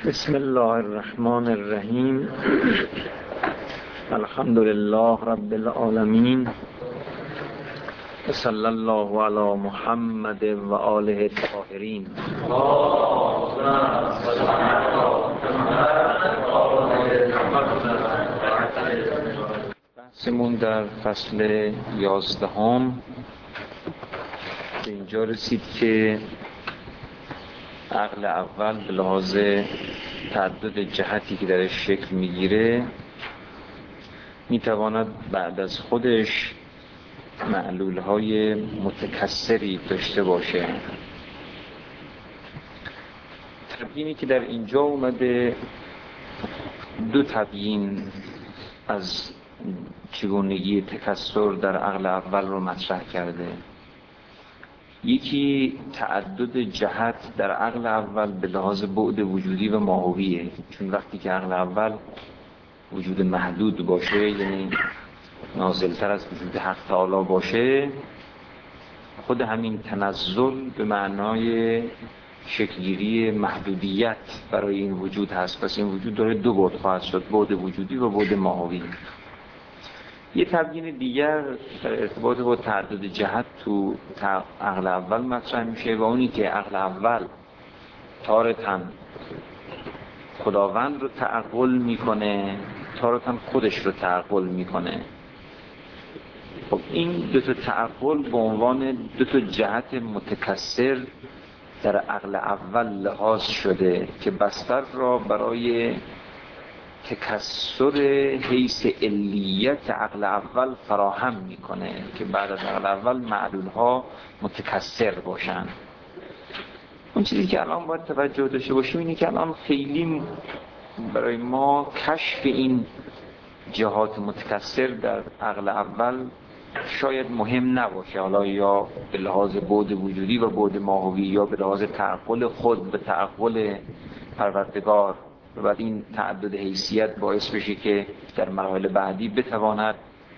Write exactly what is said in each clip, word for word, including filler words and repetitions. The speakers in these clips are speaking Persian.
بسم الله الرحمن الرحیم. الحمد لله رب العالمین و صلی الله علی محمد و آله الطاهرین. بحثمون در فصل یازدهم به اینجا رسید که عقل اول به لحاظ تعدد جهتی که درش شکل میگیره میتواند بعد از خودش معلولهای متکثری داشته باشه. تبیینی که در اینجا اومده دو تبیین از چگونگی تکثر در عقل اول رو مطرح کرده. یکی تعدد جهت در عقل اول به لحاظ بعد وجودی و ماهویه، چون وقتی که عقل اول وجود محدود باشه، یعنی نازلتر از وجود حق تعالی باشه، خود همین تنزل به معنای شکلگیری محدودیت برای این وجود هست. پس این وجود داره دو بعد خواهد شد، بعد وجودی و بعد ماهوی. یه تبیین دیگر در ارتباط با تعدد جهت تو عقل اول مطرح میشه و اونی که عقل اول تارتاً خداوند رو تعقل میکنه، تارتاً خودش رو تعقل میکنه. خب این دو تا تعقل به عنوان دو تا جهت متکثر در عقل اول لحاظ شده که بستر را برای تکثر حیث علیت عقل اول فراهم میکنه که بعد از عقل اول معلول ها متکثر باشن. اون چیزی که الان باید توجه داشته باشیم اینه که الان خیلی برای ما کشف این جهات متکثر در عقل اول شاید مهم نباشه، حالا یا به لحاظ بعد وجودی و بعد ماهوی یا به لحاظ تعقل خود به تعقل پروردگار، و بعد این تعدد حیثیت باعث بشه که در مراحل بعدی بتواند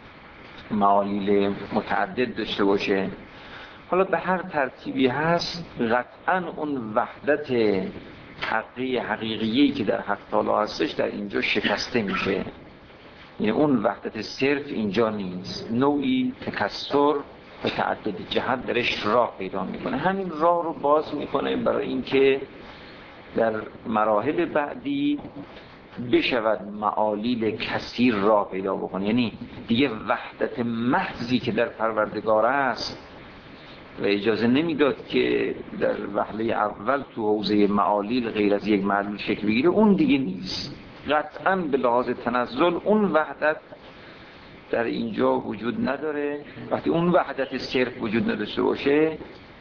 معالیل متعدد داشته باشه. حالا به هر ترتیبی هست، قطعاً اون وحدت حقیقی حقیقیی که در حق تعالی هستش در اینجا شکسته میشه. یعنی اون وحدت صرف اینجا نیست، نوعی تکثر و تعدد جهت درش راه پیدا میکنه. همین راه رو باز میکنه برای اینکه در مراحل بعدی بشود معالیل کثیر راه پیدا بکنه. یعنی دیگه وحدت محضی که در پروردگار است و اجازه نمیداد که در وهله اول تو حوزه معالیل غیر از یک معلول شکل بگیره، اون دیگه نیست. قطعاً به لحاظ تنزل اون وحدت در اینجا وجود نداره. وقتی اون وحدت صرف وجود نداشته باشه،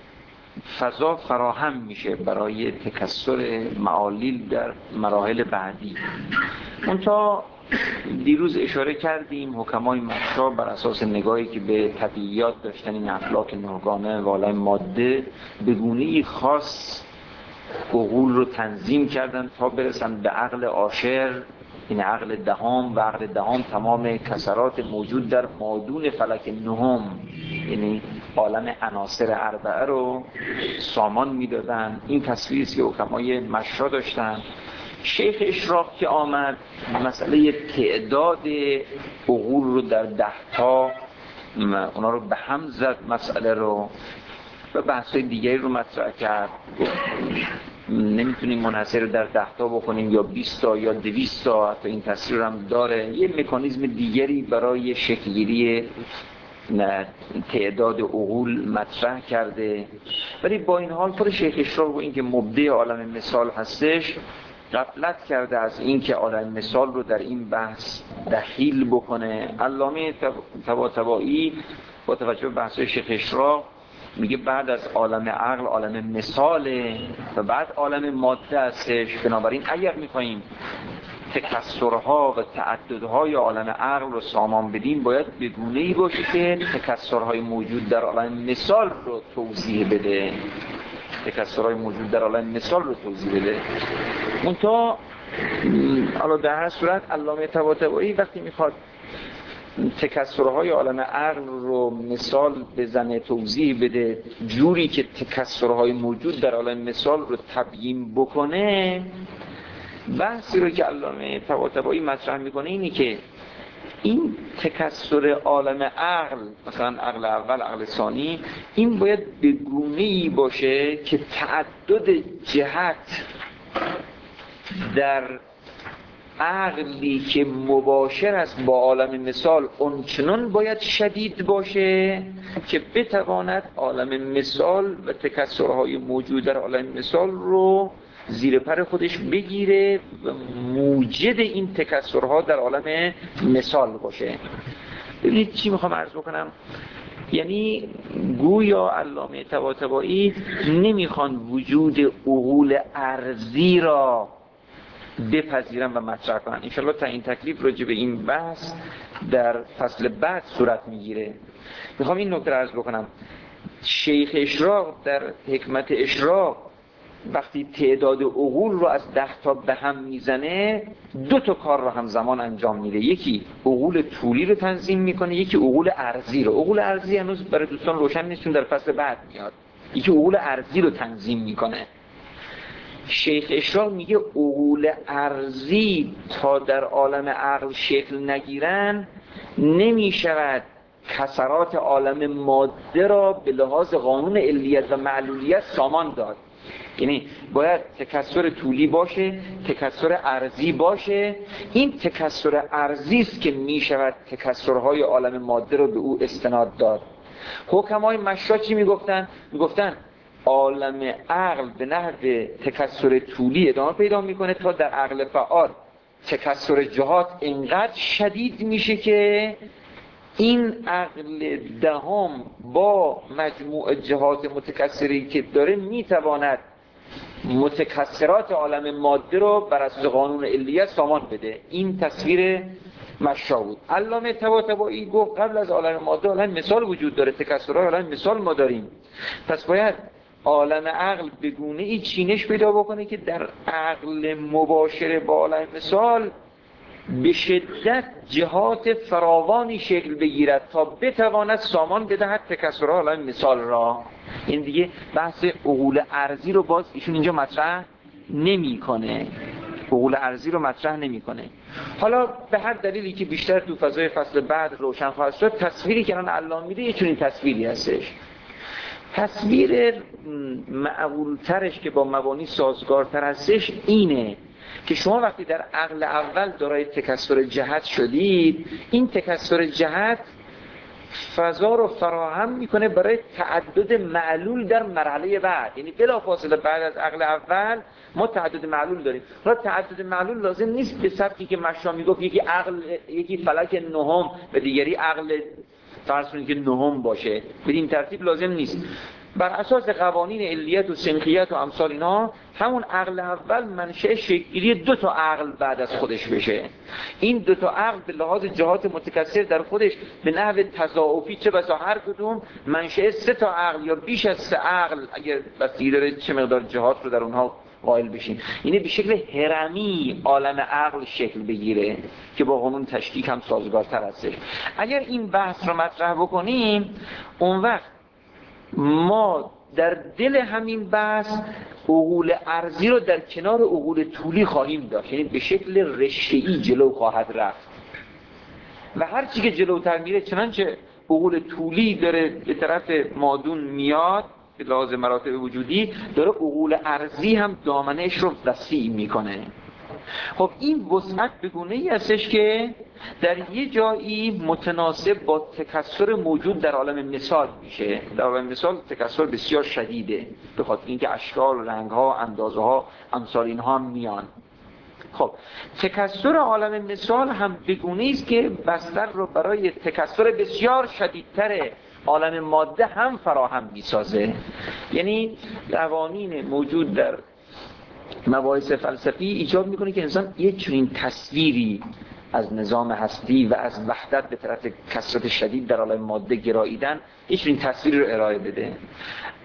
فضا فراهم میشه برای تکثر معالیل در مراحل بعدی. منتها دیروز اشاره کردیم حکمای مشا بر اساس نگاهی که به طبیعیات داشتن این افلاک نورگانه و عالم ماده به گونه‌ای خاص عقول رو تنظیم کردن تا برسن به عقل عاشر، این عقل دهم، و عقل دهم تمام کسرات موجود در مادون فلک نهم، یعنی عالم عناصر اربعه رو سامان میدادن. این تصویری است که حکمای مشا داشتن. شیخ اشراق که آمد مسئله تعداد عقول رو در ده تا اونا رو به هم زد مسئله رو و بحثای دیگری رو مطرح کرد. نمیتونیم منحصر رو در ده تا بکنیم یا بیست تا یا دویست تا، حتی این تصویر هم داره. یه مکانیزم دیگری برای شکلگیری تعداد عقول مطرح کرده. ولی با این حال خود شیخ اشراق و این که مبدع عالم مثال هستش غفلت کرده از این که عالم مثال رو در این بحث دخیل بکنه. علامه طباطبایی با توجه به بحث شیخ اشراق میگه بعد از عالم عقل عالم مثاله و بعد عالم ماده هستش. بنابراین اگر میخواییم تکثرها و تعددهای عالم عقل رو سامان بدیم، باید به گونه‌ای باشه که تکثرهای موجود در عالم مثال رو توضیح بده. تکثرهای موجود در عالم مثال رو توضیح بده. منتها حالا در هر صورت علامه طباطبایی وقتی میخواد تکثرهای عالم عقل رو مثال بزنه، توضیح بده، جوری که تکثرهای موجود در عالم مثال رو تبیین بکنه، بحثی رو که علامه طباطبایی مطرح میکنه اینی که این تکثر عالم عقل، مثلا عقل اول، عقل ثانی، این باید به گونه‌ای باشه که تعدد جهت در عقلی که مباشر است با عالم مثال اونچنان باید شدید باشه که بتواند عالم مثال و تکثرهای موجود در عالم مثال رو زیر پر خودش بگیره و موجد این تکثرها در عالم مثال باشه. ببینید چی میخوام عرض بکنم. یعنی گویا علامه طباطبایی نمیخوان وجود عقول ارضی را بپذیرن و مطرح کنن. انشالله تا این تکلیف راجع به این بحث در فصل بعد صورت میگیره. میخوام این نکته عرض بکنم. شیخ اشراق در حکمت اشراق وقتی تعداد عقول رو از ده تا به هم میزنه، دو تا کار رو همزمان انجام میده. یکی عقول طولی رو تنظیم میکنه، یکی عقول ارضی رو. عقول ارضی هنوز برای دوستان روشن نیست چون در فصل بعد میاد. یکی عقول ارضی رو تنظیم میکنه. شیخ اشراق میگه عقول ارضی تا در عالم عقل شکل نگیرن نمیشود کسرات عالم ماده را به لحاظ قانون علیت و معلولیت سامان داد. یعنی باید تکثر طولی باشه، تکثر ارضی باشه. این تکثر ارضی است که میشود تکثرهای عالم ماده را به او استناد داد. حکمای مشرا چی میگفتن؟ میگفتن عالم عقل به نحو تکثر طولی ادامه پیدا میکنه تا در عقل فعال تکثر جهات اینقدر شدید میشه که این عقل دهم با مجموع جهات متکثری که داره میتواند متکثرات عالم ماده رو بر اساس قانون علیت سامان بده. این تصویر مشا بود. علامه طباطبایی گفت قبل از عالم ماده عالم مثال وجود داره، تکثرات عالم مثال ما داریم. پس باید عالم عقل به گونه‌ای چینش پیدا بکنه که در عقل مباشر با عالم مثال به شدت جهات فراوانی شکل بگیرد تا بتواند سامان بدهد تکثر عالم مثال را. این دیگه بحث عقول ارضی رو باز ایشون اینجا مطرح نمی‌کنه. عقول ارضی رو مطرح نمی‌کنه. حالا به هر دلیلی که بیشتر تو فضای فصل بعد روشن خواهد شد، تصویری که الان علامه میده یه چنین تصویری هستش. تصویر معقول‌ترش که با مبانی سازگارتر هستش اینه که شما وقتی در عقل اول دارای تکثر جهت شدید، این تکثر جهت فضا رو فراهم میکنه برای تعدد معلول در مرحله بعد. یعنی بلافاصله بعد از عقل اول ما تعدد معلول داریم. حالا تعدد معلول لازم نیست به سبکی که مشا میگفت یکی عقل، یکی فلک نهم و دیگری عقل فرض کنید که نهم باشه. بدین ترتیب لازم نیست. بر اساس قوانین علیت و سنخیت و امثال اینا همون عقل اول منشأ شکلی دو تا عقل بعد از خودش بشه. این دو تا عقل به لحاظ جهات متکثر در خودش به نحو تضاعفی چه بسا هر کدوم منشأ سه تا عقل یا بیش از سه عقل اگر بستگی داره چه مقدار جهات رو در اونها قائل بشیم. اینه به شکل هرمی عالم عقل شکل بگیره که با قانون تشکیک هم سازگارتر هستش. اگر این بحث رو مطرح بکنیم اون وقت ما در دل همین بحث عقول ارضی رو در کنار عقول طولی خواهیم داشت. یعنی به شکل رشته‌ای جلو خواهد رفت و هر چی که جلوتر میره چنانچه عقول طولی داره به طرف مادون میاد به لحاظ مراتب وجودی، داره عقول ارضی هم دامنش رو وسیع میکنه. خب این وسعت به گونه‌ای هستش که در یه جایی متناسب با تکثر موجود در عالم مثال میشه. در عالم مثال تکثر بسیار شدیده به خاطر اینکه اشکال، رنگ‌ها، اندازه‌ها، امثال اینها هم میان. خب تکثر عالم مثال هم به گونه‌ای است که بستر رو برای تکثر بسیار شدیدتر عالم ماده هم فراهم میسازه. یعنی قوانین موجود در مباحث فلسفی ایجاب میکنه که انسان یک چنین تصویری از نظام هستی و از وحدت به طرف کثرت شدید در عالم ماده گراییدن یک چنین تصویری رو ارائه بده.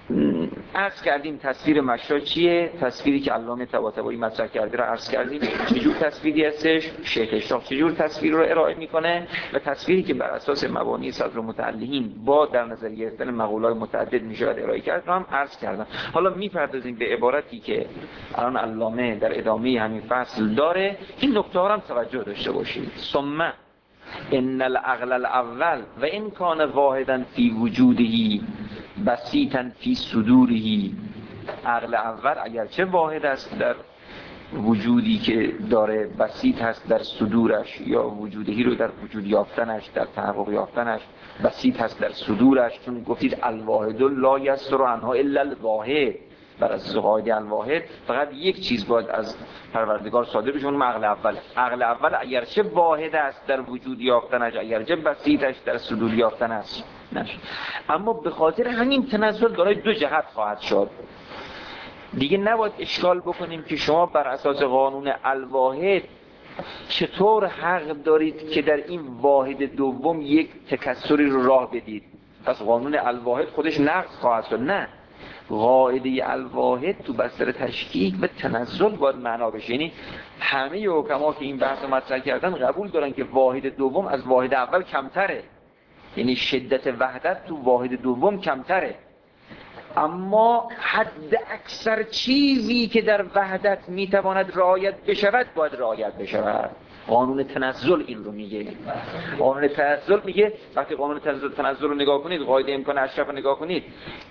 عرض کردیم تصویر مشا چیه؟ تصویری که علامه طباطبایی مطرح کرده رو عرض کردیم. چجور تصویری هستش؟ شیخ اشراق چجور تصویر رو ارائه میکنه و تصویری که بر اساس مبانی صدر متعلقین با در نظر گرفتن مقولات متعدد میشه ارائه کرد رو هم عرض کردم. حالا میپردازیم به عبارتی که الان علامه در ادامه همین فصل داره. این نکته ها رو هم توجه داشته باشید. ثم ان العقل الاول و ان کان واحدا فی وجوده بسیطا فی صدوره، عقل اول اگرچه واحد است در وجودی که داره، بسیط هست در صدورش، یا وجودهی رو در وجود یافتنش، در تحقق یافتنش، بسیط هست در صدورش. چون گفتید الواحد لا یصدر عنها الا الواحد، بر اساس قاعده الواحد فقط یک چیز باید از پروردگار صادر بشه، اون عقل اول. عقل اول اگرچه واحد است در وجود یافتنش، اگرچه بسیطش در صدور یافتنش نشه، اما به خاطر همین تنزل دارای دو جهت خواهد شد. دیگه نباید اشکال بکنیم که شما بر اساس قانون الواحد چطور حق دارید که در این واحد دوم یک تکسری رو راه بدید، پس قانون الواحد خودش نقض خواهد شد. نه، قاعده الواحد تو بستر تشکیک و تنزل باید معنا بشه. یعنی همه حکما که این بحث رو مطرح کردن قبول دارن که واحد دوم از واحد اول کمتره، یعنی شدت وحدت تو واحد دوم کمتره، اما حد اکثر چیزی که در وحدت میتواند رعایت بشود باید رعایت بشود. قانون تنزل این رو میگه. قانون تنزل میگه وقتی قانون تنزل تنزل رو نگاه کنید، قاعده امکان اشرف رو نگاه کنید،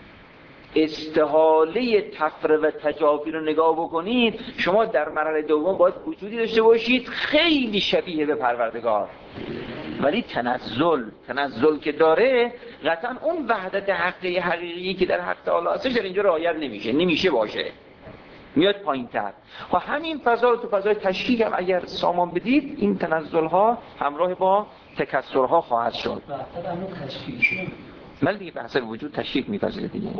استحاله تفره و تجافی رو نگاه بکنید، شما در مرحله دوم باید وجودی داشته باشید خیلی شبیه به پروردگار. ولی تنزل تنزل که داره قطعا اون وحدت حقیقی حقیقی که در حق تعالی هستش در اینجا رعایت نمیشه، نمیشه باشه، میاد پایین‌تر. و همین فضا رو تو فضای تشکیک هم اگر سامان بدید، این تنزل ها همراه با تکسر ها خواهد شد. ولی دیگه بحث وجود تشکیک میپذیره دیگه.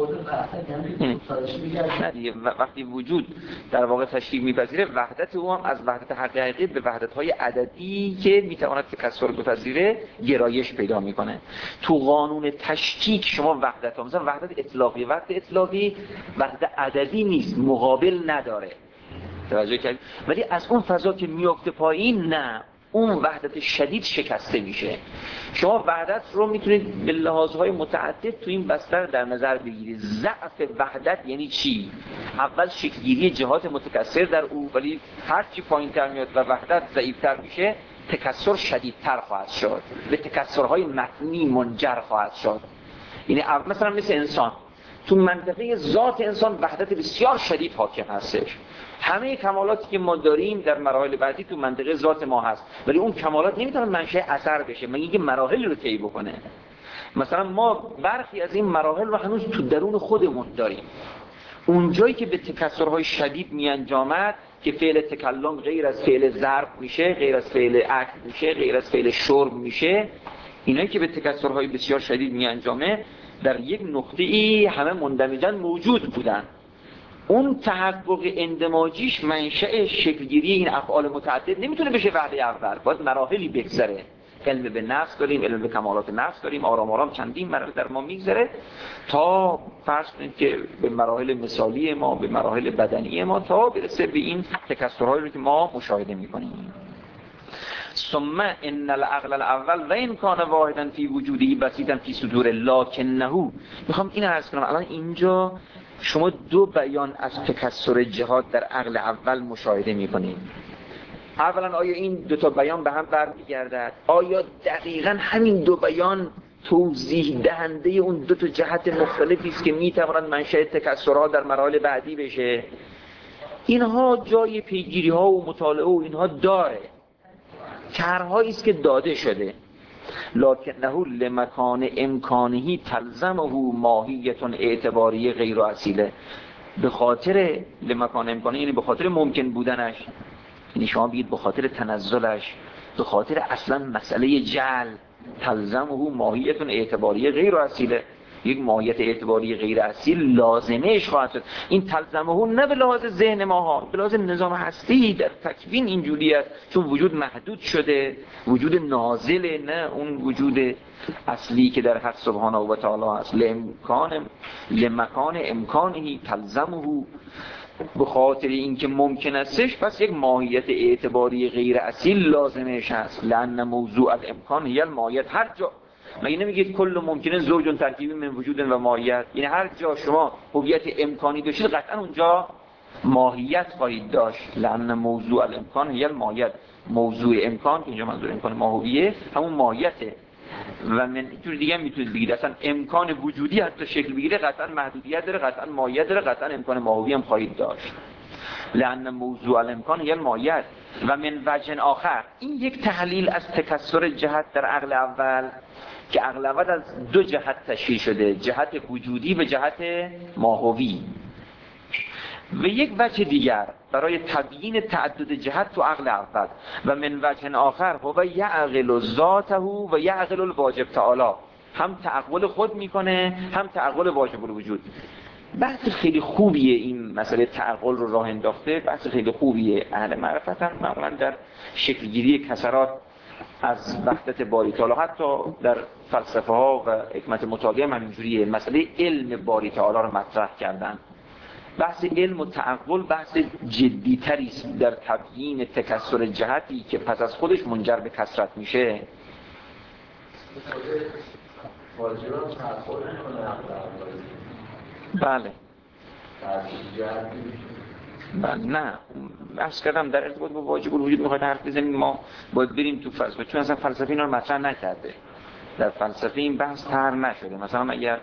نه دیگه وقتی وجود در واقع تشکیک میپذیره، وحدت او هم از وحدت حقیقی به وحدت‌های عددی که میتواند تکسر بپذیره گرایش پیدا میکنه. تو قانون تشکیک شما وحدت ها مثلا وحدت اطلاقی، وحدت اطلاقی وحدت عددی نیست، مقابل نداره، توجه کردید؟ ولی از اون فضا که میفته پایین، نه، اون وحدت شدید شکسته میشه. شما وحدت رو میتونید به لحاظهای متعدد تو این بستر در نظر بگیرید. ضعف وحدت یعنی چی؟ اول شکلگیری جهات متکثر در او، ولی هر چی پایین‌تر میاد و وحدت ضعیف‌تر میشه، تکثر شدیدتر خواهد شد، به تکثرهای متنی منجر خواهد شد. یعنی مثلا مثل انسان، تو منطقه ذات انسان وحدت بسیار شدید حاکم هستش. همه کمالاتی که ما داریم در مراحل بعدی تو منطقه ذات ما هست، ولی اون کمالات نمیتونه منشأ اثر بشه مگه اینکه مراحل رو طی بکنه. مثلا ما برخی از این مراحل رو هنوز تو درون خودمون داریم. اونجایی که به تکثرهای شدید میانجامد که فعل تکلم غیر از فعل ضرب میشه، غیر از فعل اکل میشه، غیر از فعل شرب میشه، اینایی که به تکثرهای بسیار شدید میانجامه در یک نقطه‌ای همه مندمجاً موجود بودن. اون تحقق اندماجیش منشأ شکلگیری این افعال متعدد نمیتونه بشه وحده اول، باید مراحلی بگذره. علم به نفس داریم، علم به کمالات نفس داریم، آرام آرام چندین مراحل در ما میگذره تا فرض کنید که به مراحل مثالی ما، به مراحل بدنی ما، تا برسه به این تکثرهایی رو که ما مشاهده میکنیم. ثم ان العقل الاول و ان کان واحدا فی وجوده بسیطا فی صدور لکنه. میخوام این عرض کنم الان اینجا شما دو بیان از تکثر جهات در عقل اول مشاهده میکنید. اولا آیا این دو تا بیان به هم برمیگردد؟ آیا دقیقاً همین دو بیان توضیح دهنده اون دو تا جهت مختلفی است که میتوانند منشأ تکثرها در مراحل بعدی بشه؟ اینها جای پیگیری ها و مطالعه و اینها داره، طرحهایی است که داده شده. لکنه لمکان امکانهی تلزمه ماهیت اعتباری غیر اصیله. به خاطر لمکان امکانه یعنی به خاطر ممکن بودنش، یعنی شما بگید به خاطر تنزلش، به خاطر اصلا مسئله جعل، تلزمه ماهیت اعتباری غیر اصیله. یک ماهیت اعتباری غیر اصیل لازمهش خواهد شد. این تلزمه نه به لحاظ ذهن ماها، به لحاظ نظام هستی در تکوین اینجوری است، چون وجود محدود شده، وجود نازله، نه اون وجود اصلی که در حق سبحانه و تعالی هست. لامکان لمکان امکانی تلزمه، به خاطر اینکه ممکن استش پس یک ماهیت اعتباری غیر اصیل لازمش هست. لأن موضوع الامکان هی الماهیت. هر جا مگه نمیگید کل ممکنه زوج ترکیبی من وجود و ماهیت؟ یعنی هر جا شما هویت امکانی داشتید قطعا اونجا ماهیت خواهید داشت. لأن موضوع الامکان هی الماهیت. موضوع امکان که اینجا منظور امکان ماهویه همون ماهیته. و من جور دیگه هم میتونید بگید اصلا امکان وجودی حتی شکل بگیره قطعا محدودیت داره، قطعا ماهیت داره، قطعا امکان ماهوی هم خواهید داشت. لأن موضوع الامکان هی الماهیت. و من وجه آخر، این یک تحلیل از تکثر جهت در عقل اول که عقل اول از دو جهت تشکیل شده، جهت وجودی و جهت ماهوی. و یک وجه دیگر برای تبیین تعدد جهت تو عقل اول. و من وجه آخر هو یعقل ذاته و یعقل الواجب تعالی، هم تعقل خود میکنه هم تعقل واجب الوجود. بحث خیلی خوبیه این مسئله تعقل رو راه انداخته، بحث خیلی خوبیه. اهل معرفت هم معمولا در شکلگیری کسرات از وحدت باری تعالی، حتی در فلسفه ها و حکمت مطالعه هم اینجوریه، مسئله علم باری تعالی رو مطرح کردن. بحث علم و تعقل بحث جدی تری است در تبیین تکثر جهتی که پس از خودش منجر به کثرت میشه. بله بله نه بحث کردم در ارتباط با واجب الوجود میخواید حرف بزنیم، ما باید بریم تو فلسفه، چون اصلا فلسفه اینا رو مطرح نکرده. در فلسفه این بحث طرح نشده. مثلا اگر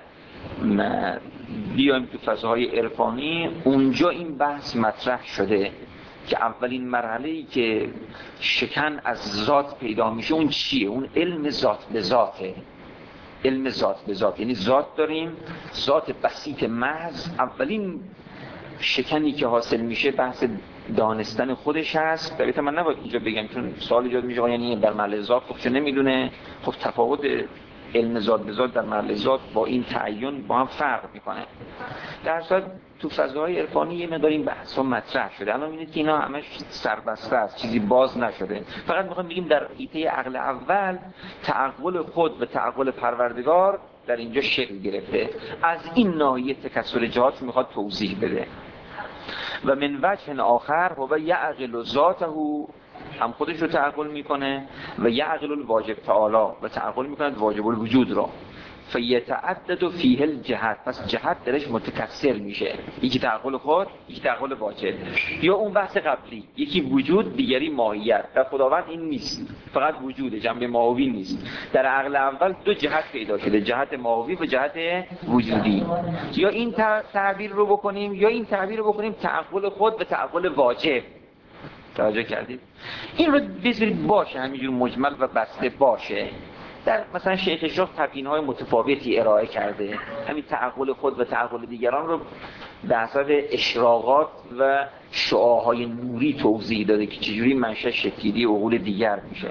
بیایم تو فضاهای عرفانی اونجا این بحث مطرح شده که اولین مرحله‌ای که شکن از ذات پیدا میشه اون چیه؟ اون علم ذات به ذاته. علم ذات به ذات یعنی ذات داریم، ذات بسیط محض. اولین شکنی که حاصل میشه بحث دانستن خودش هست. البته من نباید اینجا بگم چون سوال ایجاد میشه یعنی در محل ذات خب چه نمیدونه. خب تفاوت علم ذات به ذات در محل ذات با این تعین با هم فرق میکنه. در صورت تو فضاهای عرفانی یه مقدار این بحثا مطرح شده. الان میبینید که اینا همش سربسته است، چیزی باز نشده. فقط میخوایم بگیم در حیطه عقل اول تعقل خود و تعقل پروردگار در اینجا شکل گرفته. از این ناحیه تکثر جهات میخواد توضیح بده. و من وجه آخر هو یعقل ذاته، هم خودش رو تعقل میکنه و یعقل الواجب تعالی و تعقل میکنه واجب الوجود رو. فیتعدد فیه الجهت، پس جهت درش متکثر میشه، یکی تعقل خود یکی تعقل واجب. یا اون بحث قبلی، یکی وجود دیگری ماهیت. در خداوند این نیست، فقط وجوده، جنبه ماهوی نیست. در عقل اول دو جهت پیدا شده، جهت ماهوی و جهت وجودی. یا این تعبیر رو بکنیم یا این تعبیر رو بکنیم تعقل خود و تعقل واجب. توجه کردید؟ این رو بذارید باشه، همینجور مجمل و بسته باشه. در مثلا شیخ شاه تبیین‌های متفاوتی ارائه کرده، همین تعقل خود و تعقل دیگران رو به حسب اشراقات و شعاعهای نوری توضیح داده که چجوری منشأ شکلی عقول دیگر میشه.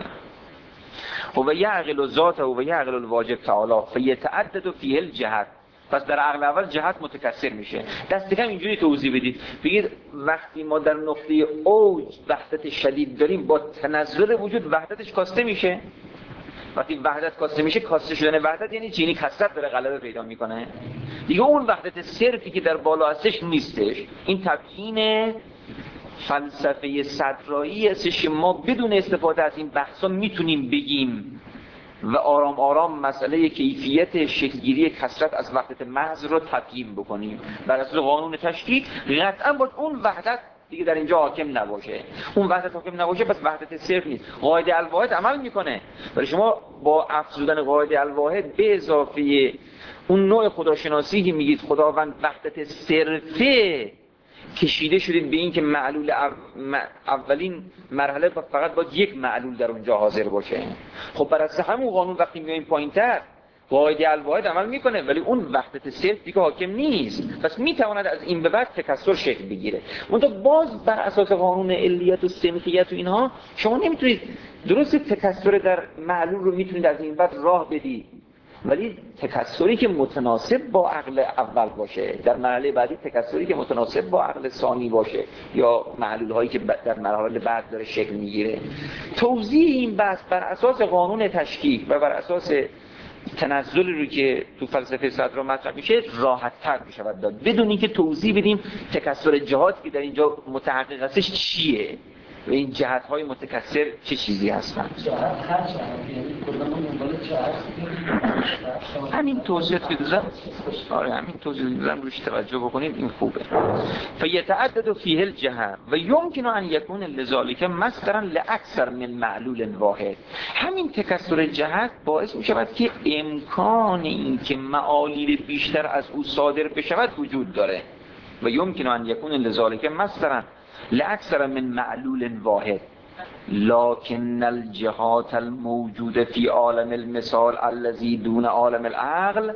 و یعقل ذاته و یعقل الواجب تعالی فیتعدد فیه الجهت، پس در عقل اول جهت متکثر میشه. دست کم اینجوری توضیح بدید، بگید وقتی ما در نقطه اوج وحدت شدید داریم با تنزل وجود وحدتش کاسته میشه. وقتی وحدت کاسته میشه، کاسته شدن وحدت یعنی چی؟ یعنی کثرت داره غلبه پیدا میکنه دیگه. اون وحدت صرفی که در بالا هستش نیستش. این تبیین فلسفه صدرایی هستش که ما بدون استفاده از این بحثا میتونیم بگیم و آرام آرام مسئله کیفیت شکلگیری کثرت از وحدت محض رو تبیین بکنیم بر اساس قانون تشکیل. قطعا باید اون وحدت دیگه در اینجا حاکم نباشه. اون وحدت حاکم نباشه پس وحدت صرف نیست. قاعده الواحد عمل میکنه، ولی شما با افزودن قاعده الواحد به اضافه اون نوع خداشناسی که میگید خداوند وحدت صرفه، کشیده شدید به این که معلول اولین مرحله فقط باید یک معلول در اونجا حاضر باشه. خب بر اساس همون قانون وقتی میایم پایینتر قاعده الواحد عمل میکنه، ولی اون وحدت صرف دیگه حاکم نیست. پس میتواند از این به بعد تکثر شکل بگیره. منتها باز بر اساس قانون علیت و سنخیت و اینها شما نمیتونید درست تکثر در معلول رو میتونید از این بعد راه بدید، ولی تکثری که متناسب با عقل اول باشه، در مرحله بعدی تکثری که متناسب با عقل ثانی باشه، یا معلول هایی که در مراحل بعد داره شکل میگیره. توضیح این بحث بر اساس قانون تشکیک و بر اساس تنزل رو که تو فلسفه صدر مطرح میشه راحت تر میشود داد، بدون اینکه توضیح بدیم تکثر جهاتی که در اینجا متحقق هستش چیه و این جهت های متکثر چه چیزی هستن. همین توضیحات که دادم، آره همین توضیحات دادم روش توجه بکنید، این خوبه. فیتعدد فیه الجهه و یمکن ان یکون لذالک مصدرا لاکثر من معلول واحد. همین تکثر جهت باعث می شود که امکان این که معالل بیشتر از او صادر بشود وجود داره. و یمکن ان یکون لذالک مصدرا لاکثر من معلول واحد لكن الجهات الموجوده في عالم المثال الذي دون عالم العقل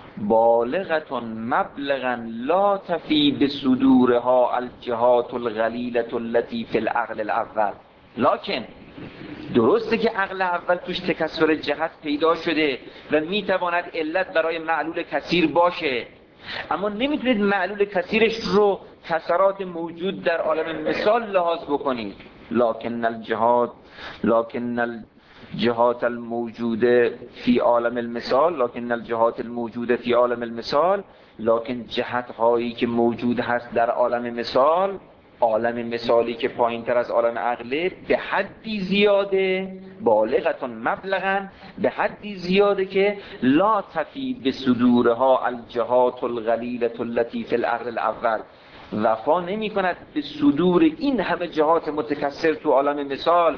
بالغة مبلغا لا تفي بصدورها الجهات الغلیلة التي في العقل الاول. لكن درسته که عقل اول توش تکثر جهت پیدا شده و میتواند علت برای معلول کثیر باشه، اما نمیتونید معلول کثیرش رو کثرات موجود در عالم مثال لحاظ بکنید. لكن الجهات لكن الجهات الموجوده في عالم المثال لكن الجهات الموجوده في عالم المثال لكن جهت هایی که موجود هست در عالم مثال، عالم مثالی که پایین تر از عالم عقله، به حدی زیاده، بالغتون مبلغن، به حدی زیاده که لا تفی به صدورها الجهات الغلیلة التي فی العقل الاول، وفا نمی کند به صدور این همه جهات متکثر تو عالم مثال،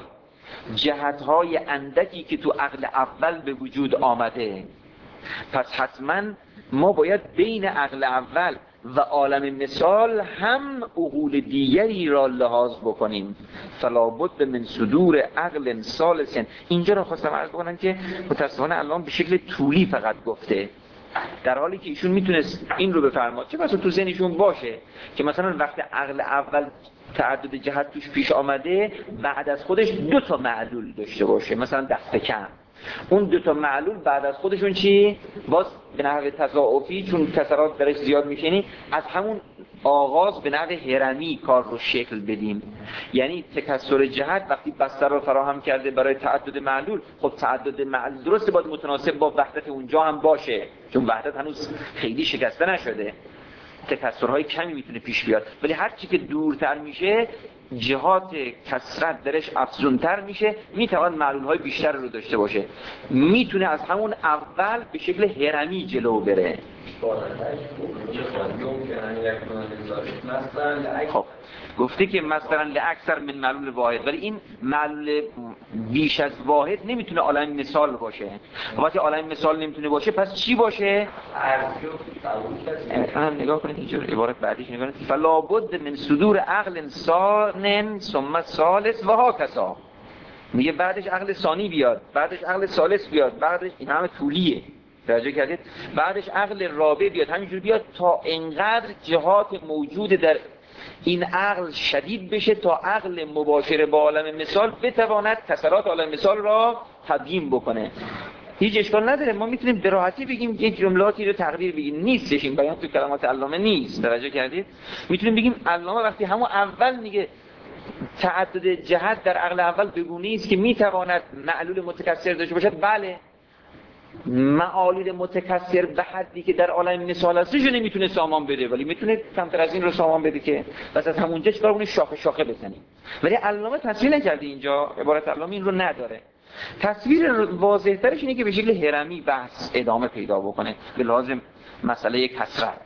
جهتهای اندکی که تو عقل اول به وجود آمده. پس حتما ما باید بین عقل اول و عالم مثال هم عقول دیگری را لحاظ بکنیم. فلا بد من صدور عقل ثالث. اینجا را خواستم عرض بکنم که متاسفانه الان به شکل طولی فقط گفته، در حالی که ایشون میتونست این رو بفرماد، چه بسا تو ذهنشون باشه که مثلا وقت عقل اول تعدد جهت توش پیش آمده، بعد از خودش دو تا معلول داشته باشه، مثلا دست کم. اون دو تا معلول بعد از خودشون چی؟ باز به نحو تضاعفی، چون کثرات درش زیاد میشنی، از همون آغاز به نحو هرمی کار رو شکل بدیم. یعنی تکثر جهت وقتی بستر رو فراهم کرده برای تعدد معلول، خب تعدد معلول درسته باید متناسب با وحدت اونجا هم باشه، چون وحدت هنوز خیلی شکسته نشده، تکثرهای کمی میتونه پیش بیاد، ولی هر چی که دورتر میشه جهات کثرت درش افزونتر میشه، میتوان معلولهای بیشتر رو داشته باشه، میتونه از همون اول به شکل هرمی جلو بره. خب گفته که مثلا لاکثر من معلول واحد، ولی این معلول بیش از واحد نمیتونه عالم مثال باشه. وقتی عالم مثال نمیتونه باشه پس چی باشه؟ هم نگاه کنید اینجا عبارت بعدیش نگاه کنید. فلا بد من صدور عقل ثان ثم ثالث و هكذا. میگه بعدش عقل ثانی بیاد، بعدش عقل ثالث بیاد، بعدش این همه طولیه، توجه کردید؟ بعدش عقل رابع بیاد، همینجور بیاد تا انقدر جهات موجود در این عقل شدید بشه تا عقل مباشر با عالم مثال بتواند کثرات عالم مثال را تبیین بکنه. هیچ اشکال نداره، ما میتونیم به راحتی بگیم یک جملاتی رو تقدیر بگیم، نیستش این بیان تو کلمات علامه نیست، توجه کردید؟ میتونیم بگیم علامه وقتی همون اول میگه تعدد جهت در عقل اول بگونه است که میتواند معلول متکثر داشته باشد، بله معالول متکثر به حدی که در عالم مثال هستش نمیتونه سامان بده، ولی میتونه کمتر از این رو سامان بده که بس از همونجا چیکار کنه؟ شاخه شاخه بزنیم. ولی علامه تصویر نکرده اینجا، عبارت علامه این رو نداره. تصویر واضح ترش اینه که به شکل هرمی بحث ادامه پیدا بکنه به لازم مسئله کثرت.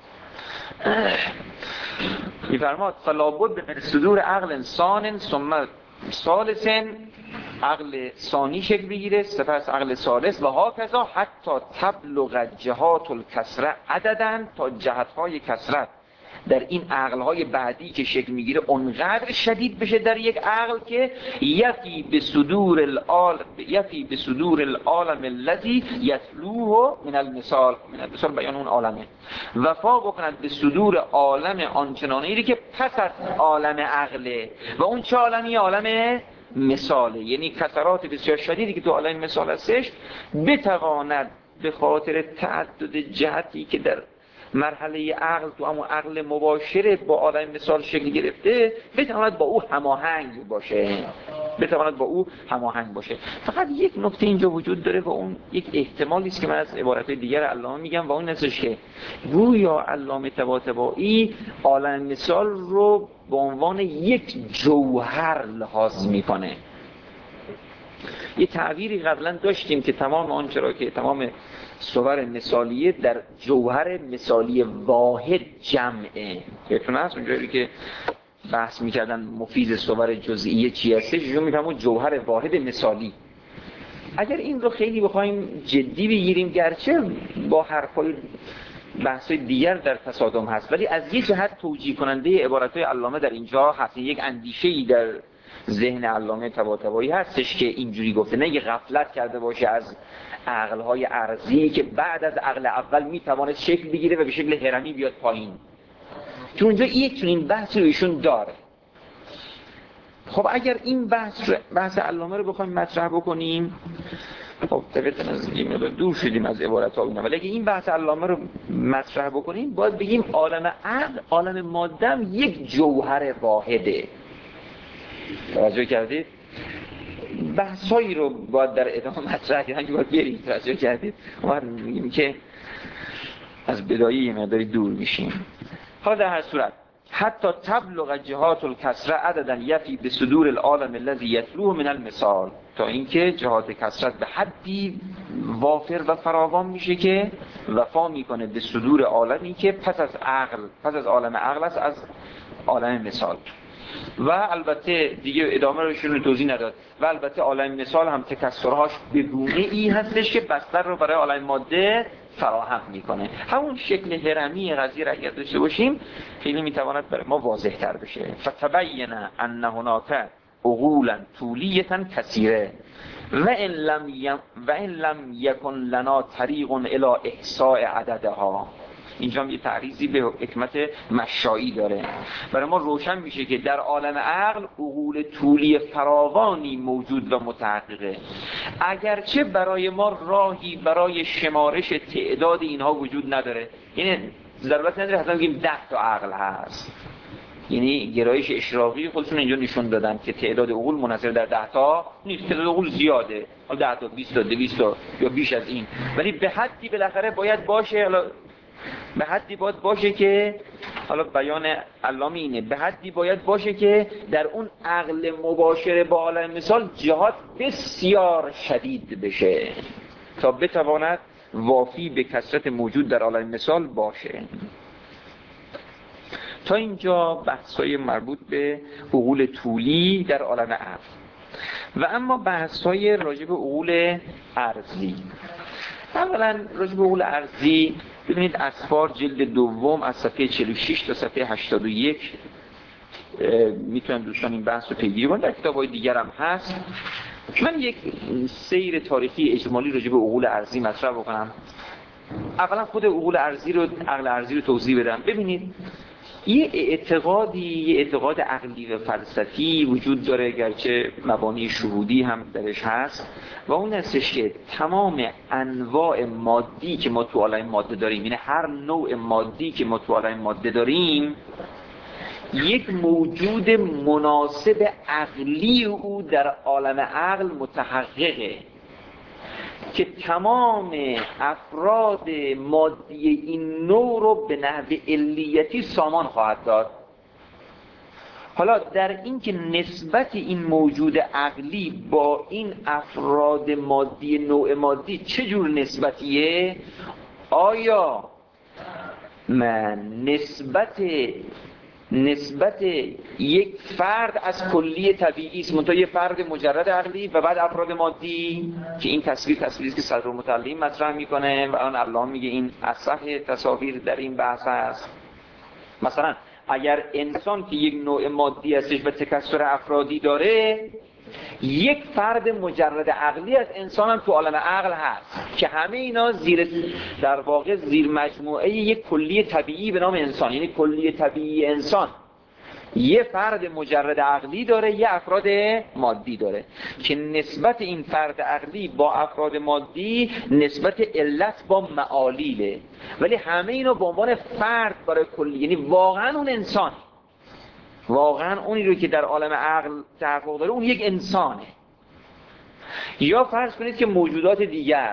میفرماد فلا بد من صدور عقل ثان ثم ثالث، عقل ثانی شکل بگیره سپس عقل ثالث، و هاکذا حتی تبلغ جهات الکثره عددن، تا جهت‌های کثرت در این عقل‌های بعدی که شکل میگیره اونقدر شدید بشه در یک عقل که یفی به صدور العالم یفی به صدور العالم الذی یتلوه من المثال، من المثال بیان اون عالمه، وفا بکند به صدور عالم آنچنانی که پس از عالم عقله، و اون چه عالمی؟ عالم مثاله. یعنی کثرات بسیار شدیدی که تو عالم مثال هستش بتواند به خاطر تعدد جهتی که در مرحله عقل تو همون عقل مباشر با عالم مثال شکل گرفته بتواند با او هماهنگ باشه بتواند با او هماهنگ باشه. فقط یک نکته اینجا وجود داره و اون یک احتمالی است که من از عبارات دیگر علامه میگم و اون هستش که گویا علامه طباطبایی عالم مثال رو به عنوان یک جوهر لحاظ میکنه. یه تعبیری قبلا داشتیم که تمام آنچه را که تمام صور مثالیه در جوهر مثالی واحد جمعه. یادتون هست اونجایی که بحث میکردن مفید صور جزئیه چی هستش، جو میفهمون جوهر واحد مثالی. اگر این رو خیلی بخوایم جدی بگیریم، گرچه با حرفای بحثای دیگر در تصادم هست، ولی از یک جهت توجیه کننده عبارتهای علامه در اینجا هست. یک اندیشه‌ای در ذهن علامه طباطبایی هستش که اینجوری گفته، نه یه غفلت کرده باشه از عقل‌های ارضی که بعد از عقل اول میتواند شکل بگیره و به شکل هرمی بیاد پایین، چون اونجا یک چنین بحثی رو ایشون داره. خب اگر این بحث بحث علامه رو بخوایم مطرح بکنیم، خب طبعا از این دور شدیم از عبارت ها اینا، ولی اگه این بحث علامه رو مطرح بکنیم باید بگیم عالم عقل، عالم ماده هم یک جوهر واحده. توجه کردید؟ بحثایی رو باید در ادامه مطرح کنیم که باید بریم. توجه کردید؟ ما میگیم که از بدایه یه مقداری دور میشیم. حالا در هر صورت حتی تبلغ جهات الکسره عددا یفی به صدور العالم الذی یتلوه من المثال، تا اینکه جهات کسرت به حدی وافر و فراوان میشه که وفا میکنه به صدور عالمی که پس از عقل، پس از عالم عقل است، از عالم مثال. و البته دیگه ادامه رو شروع توضیح نداد. و البته عالم مثال هم تکسرهاش به گونه‌ای هستش که بستر رو برای عالم ماده فراهم میکنه. همون شکل هرمی قضیه را اگر داشته باشیم خیلی میتواند برای ما واضح تر بشه. فتبین ان هناک عقولا طولیه کثیره و ان لم یم و ان لم یکن لنا طریق الی احصاء عددها. اینجا هم یه تعریضی به حکمت مشایی داره. برای ما روشن میشه که در عالم عقل عقول طولی فراوانی موجود و متحققه، اگرچه برای ما راهی برای شمارش تعداد اینها وجود نداره. یعنی ضرورت نداره حتما بگیم ده تا عقل هست. یعنی گرایش اشراقی خودشون اینجا نشون دادن که تعداد عقول منحصر در ده تا نیست، تعداد عقول زیاده، حالا ده تا، بیست تا، دویست تا یا بیش از این، ولی به حدی بالاخره باید باشه. حالا به حدی باید باشه که، حالا بیان علامه اینه، به حدی باید باشه که در اون عقل مباشر با عالم مثال جهات بسیار شدید بشه تا بتواند وافی به کثرت موجود در عالم مثال باشه. تا اینجا بحث‌های مربوط به عقول طولی در عالم عقل. و اما بحث‌های راجع به عقول ارضی. اولا راجع به عقول ارضی ببینید اسفار جلد دوم از صفحه چهل و شش تا صفحه هشتاد و یک میتونم دوستان این بحث رو پیگیری کنم. در کتاب‌های دیگر هم هست. من یک سیر تاریخی اجمالی راجع به عقول ارضی مطرح بکنم. اولا خود عقول ارضی رو، عقل ارضی رو توضیح بدم. ببینید یه اعتقادی، یه اعتقاد عقلی و فلسفی وجود داره، گرچه مبانی شهودی هم درش هست، و اون هستش که تمام انواع مادی که ما تو عالم ماده داریم، یعنی هر نوع مادی که ما تو عالم ماده داریم، یک موجود مناسب عقلی او در عالم عقل متحققه که تمام افراد مادی این نوع رو به نحو علیتی سامان خواهد داد. حالا در این که نسبت این موجود عقلی با این افراد مادی نوع مادی چه جور نسبتیه؟ آیا من نسبت نسبت یک فرد از کلی طبیعی است، منتها یک فرد مجرد عقلی و بعد افراد مادی، که این تصویر تصویری که صدر المتعلم مطرح میکنه و آن علامه میگه این اصح تصاویر در این بحث است. مثلا اگر انسان که یک نوع مادی هستش و تکثر افرادی داره، یک فرد مجرد عقلی از انسان هم تو عالم عقل هست که همه اینا زیر در واقع زیر مجموعه یک کلی طبیعی به نام انسان، یعنی کلی طبیعی انسان یه فرد مجرد عقلی داره، یه افراد مادی داره که نسبت این فرد عقلی با افراد مادی نسبت علت با معالیله، ولی همه اینو به عنوان فرد برای کلی، یعنی واقعا اون انسان، واقعا اونی رو که در عالم عقل تحقق داره اون یک انسانه. یا فرض کنید که موجودات دیگر،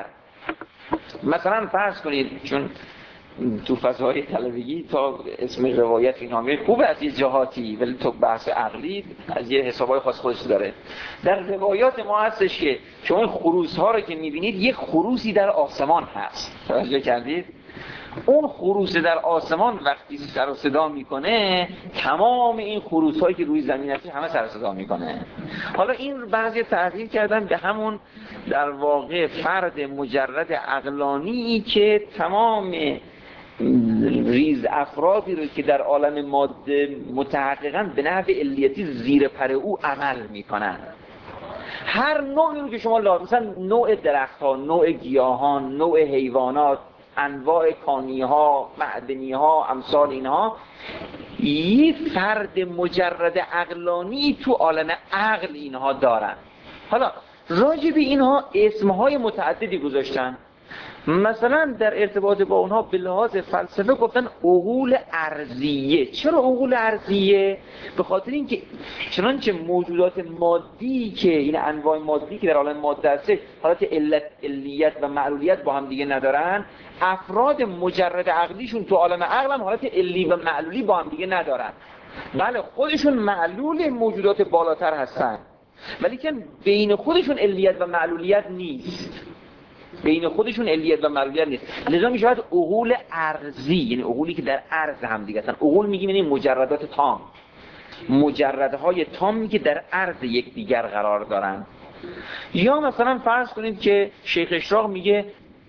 مثلا فرض کنید، چون تو فضای طلبگی تا اسم روایت اینا میاد خوبه از یه جهاتی، ولی تو بحث عقلی از یه حسابای خاص خودش داره. در روایات ما هستش که شما این خروس ها رو که میبینید یک خروسی در آسمان هست، توجه کردید؟ اون خروس در آسمان وقتی سر و صدا میکنه تمام این خروس هایی که روی زمین هست همه سر و صدا میکنه. حالا این بعضی تعبیر کردن به همون در واقع فرد مجرد عقلانی که تمام ریز افرادی رو که در عالم ماده متحققاً به نحو علیتی زیر پر او عمل میکنن. هر نوعی رو که شما لازم، مثلا نوع درخت‌ها، نوع گیاهان، نوع حیوانات، انواع کانی‌ها، معدنی‌ها، امثال اینها، یه فرد مجرد عقلانی تو عالم عقل اینها دارن. حالا راجع به اینها اسمهای متعددی گذاشتن. مثلا در ارتباط با اونها به لحاظ فلسفه گفتن عقول ارضیه. چرا عقول ارضیه؟ به خاطر اینکه چنانچه موجودات مادی که این انواع مادی که در عالم ماده هست حالت علت، علیت و معلولیت با هم دیگه ندارن، افراد مجرد عقلیشون تو عالم عقل هم حالت علی و معلولی با هم دیگه ندارن. بله خودشون معلول موجودات بالاتر هستن، ولی که بین خودشون علیت و معلولیت نیست. بین خودشون علیت و معلولیت نیست. لذا می شود عقول ارضی، یعنی عقولی که در عرض هم دیگه هستن. عقول میگیم یعنی مجردات تام، مجردهای تامی که در عرض یکدیگر قرار دارن. یا مثلا فرض کنید که شیخ اشراق میگه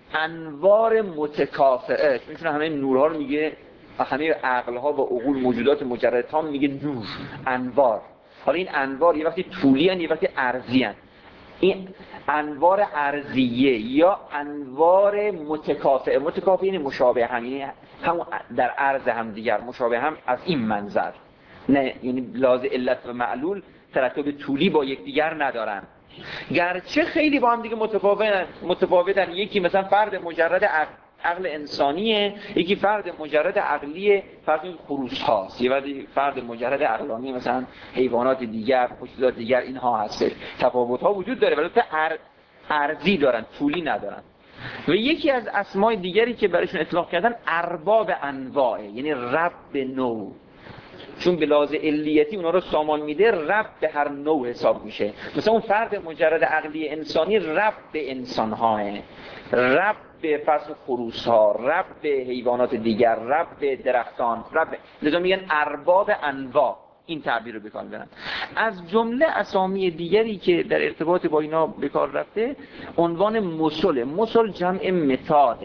انوار متکافئه، میتونه همه نورها رو میگه، همه عقلها و عقول موجودات مجرد تام میگه نور، انوار. حالا این انوار یه وقتی طولی هن، یه وقتی ارضی هن. این انوار ارضیه یا انوار متکافئه، متکافئه یعنی مشابه هم، یعنی همون در عرض هم دیگر مشابه هم از این منظر، نه یعنی لازم علت و معلول ترتب طولی با یکدیگر ندارن، گرچه خیلی با هم دیگه متفاوتن. متفاوتن یکی مثلا فرد مجرد عقل عقل انسانیه، یکی فرد مجرد عقلیه، فرد خروس هاست، یه وقتی فرد مجرد عقلانی مثلا حیوانات دیگر، موجودات دیگر اینها هستش. تفاوت ها وجود داره ولی ارضی دارن، طولی ندارن. و یکی از اسمای دیگری که برایشون اطلاق کردن ارباب انواع، یعنی رب به نوع، چون به لحاظ علیتی اونا رو سامان میده، رب به هر نوع حساب میشه. مثلا اون فرد مجرد عقلی انسانی رب به انسان‌ها، رب به فصل خروس ها، رب به حیوانات دیگر، رب به درختان، رب به... لذا میگن ارباب انواع، این تعبیر رو بکار برن. از جمله اسامی دیگری که در ارتباط با اینا بکار رفته عنوان مسل. مسل جمع مثاله،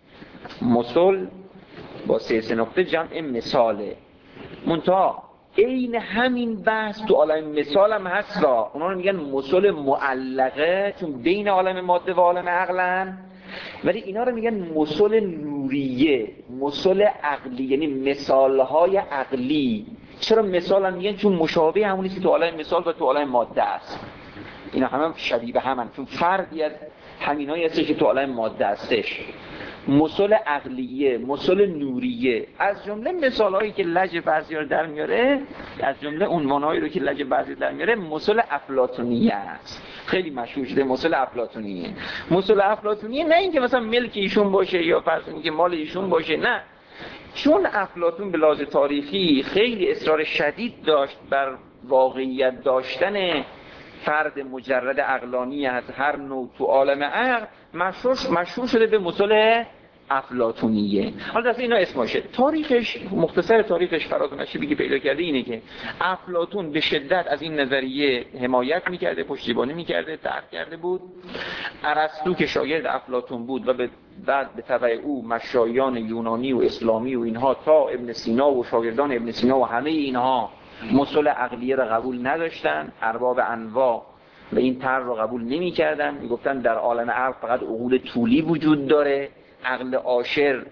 مسل با سه سه نقطه جمع مثاله. منتها این همین بحث تو عالم مثال هم هست را، اونا رو میگن مسل معلقه، چون بین عالم ماده و عالم عقلن، ولی اینا رو میگن مسل نوریه، مسل عقلی، یعنی مثالهای عقلی. چرا مثال هم میگن؟ چون مشابه همونی که تو عالم مثال و تو عالم ماده است. اینا همه هم شبیه به همن، چون فردی از همینایی هستش که تو عالم ماده هستش. مسل عقلیه، مسل نوریه. از جمله مثالهایی که لج بعضی‌ها در میاره، از جمله عنوانهایی رو که لج بعضی در میاره، مسل افلاطونیه است. خیلی مشهور شده مسل افلاطونیه. مسل افلاطونیه نه اینکه مثلا ملک ایشون باشه یا فرض کنید که مال ایشون باشه، نه، چون افلاطون به لحاظ تاریخی خیلی اصرار شدید داشت بر واقعیت داشتن فرد مجرد عقلانی از هر نوع تو عالم عقل، مشهور مشهور شده به مسل افلاطونیه. حالا دست اینا اسمشه. تاریخش، مختصر تاریخش فراز نشیبی که پیدا کرده اینه که افلاطون به شدت از این نظریه حمایت میکرده، پشتیبانی میکرده، ترک کرده بود. ارسطو که شاگرد افلاطون بود و به بعد به تبع او مشایان یونانی و اسلامی و اینها تا ابن سینا و شاگردان ابن سینا و همه اینها مسل عقلیه را قبول نداشتن، ارباب انواع و این طرح را قبول نمی کردن. می گفتن در عالم عقل فقط عقول طولی وجود داره، عقل عاشر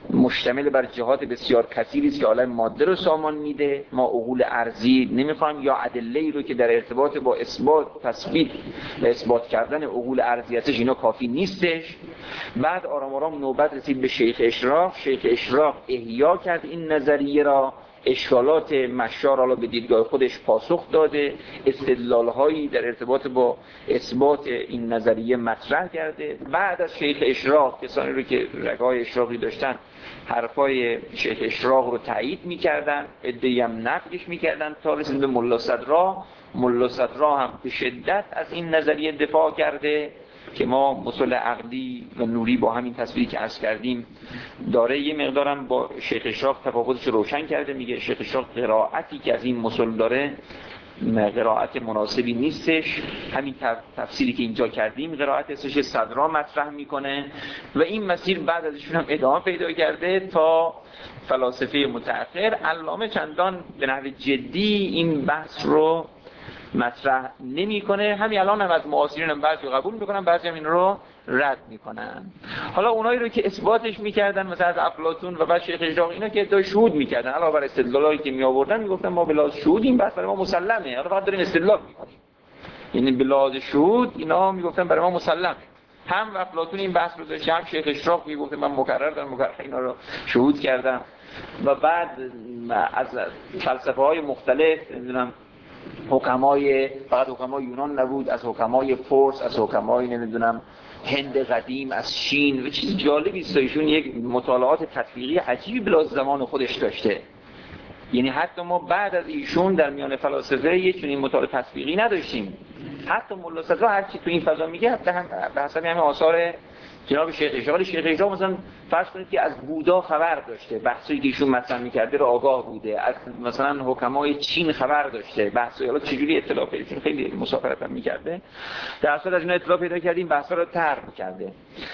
مشتمل بر جهات بسیار کثیری است که عالم ماده رو سامان میده. ما عقول ارضی نمیخوایم، یا ادله‌ای رو که در ارتباط با اثبات تثبیت و اثبات کردن عقول ارضی هستش اینا کافی نیستش. بعد آرام آرام نوبت رسید به شیخ اشراق. شیخ اشراق احیا کرد این نظریه را، اشکالات مشار را به دیدگاه خودش پاسخ داده، استدلال‌هایی در ارتباط با اثبات این نظریه مطرح کرده. بعد از شیخ اشراق کسانی رو که رگای اشراقی داشتن حرفای شیخ اشراق رو تایید می‌کردن، عده‌ای هم نقدش می‌کردن تا رسید به ملا صدرا. ملا صدرا هم به شدت از این نظریه دفاع کرده که ما مسل عقلی و نوری با همین تصویری که عرض کردیم داره. یه مقدارم با شیخ اشراق تفاوتش روشن کرده. میگه شیخ اشراق قرائتی که از این مسل داره قرائت مناسبی نیستش، همین تفسیری که اینجا کردیم قرائت استش صدرا مطرح میکنه و این مسیر بعد ازشون هم ادامه پیدا کرده تا فلاسفه متأخر. علامه چندان به نحو جدی این بحث رو مطرح نمیکنه. همین الان هم از معاصرین هم بعضی قبول میکنن، بعضی هم این رو رد میکنن. حالا اونایی رو که اثباتش میکردن مثلا از افلاطون و بعد شیخ اشراق اینا که ادعای شهود میکردن، علاوه بر استدلالایی که میآوردن میگفتن ما به لحاظ شهود این بحث برای ما مسلمه، حالا فقط داریم استدلال میکنیم. یعنی به لحاظ شهود اینا میگفتن برای ما مسلمه. هم افلاطون این بحث رو داشت، هم شیخ اشراق میگفت من مکرر دارم مکرر اینا رو شهود کردم. و بعد از فلسفه های مختلف نمیدونم حکمای، فقط حکمای یونان نبود، از حکمای فرس، از حکمای نمیدونم هند قدیم، از چین و چیز جالبی است. ایشون یک مطالعات تطبیقی عجیبی بلا زمان خودش داشته. یعنی حتی ما بعد از ایشون در میان فلاسفه یه چنین مطالعه تطبیقی نداشتیم. حتی ملا صدرا هر چی تو این فضا میگه حتی هم به حسب همین آثار جناب شیخ اشراق. شیخ اشراق مثلا فرض کنید که از بودا خبر داشته، بحثی که ایشون مطرح می‌کرده رو آگاه بوده، از مثلا حکمای چین خبر داشته، بحثی حالا چجوری اطلاع پیدا کنه، خیلی مسافرت هم می‌کرده، در اصل از اینا اطلاع پیدا کردیم، بحثا رو طرح کرده.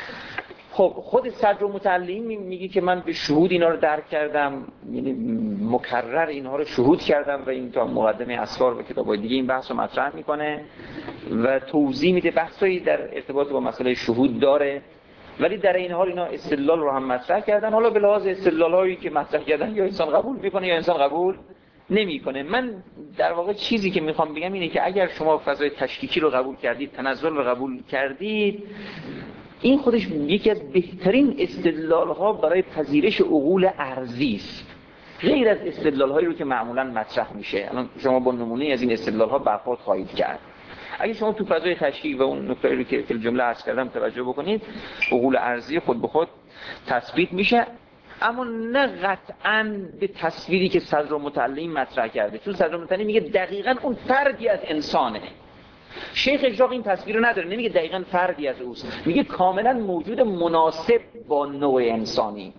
خب خود صدر متعلم میگه که من به شهود اینا رو درک کردم، یعنی مکرر اینها رو شهود کردم و این تا مقدمه اسفار و کتاب‌های دیگه این بحث رو مطرح میکنه و توضیح میده، بحثایی در ارتباط با مسئله شهود داره. ولی در این حال اینا استدلال رو هم مطرح کردن. حالا به لحاظ استدلالایی که مطرح کردن یا انسان قبول میکنه یا انسان قبول نمیکنه. من در واقع چیزی که میخوام بگم اینه که اگر شما فضای تشکیکی رو قبول کردید، تنزل رو قبول کردید، این خودش یکی از بهترین استدلال‌ها برای پذیرش عقول ارضی است، غیر از استدلال‌هایی رو که معمولاً مطرح میشه. الان شما با نمونه از این استدلال‌ها برخورد خواهید کرد. اگه شما تو فضای تشکیک و اون نکته‌ای رو که فی الجمله عرض کردم توجه بکنید، عقول ارضی خود به خود تثبیت میشه، اما نه قطعاً به تصویری که صدر متعلم مطرح کرده. چون صدر متعلم میگه دقیقاً اون فردی از انسانه. شیخ اشراق این تصویر رو نداره، نمیگه دقیقاً فردی از اوست، میگه کاملاً موجود مناسب با نوع انسانی.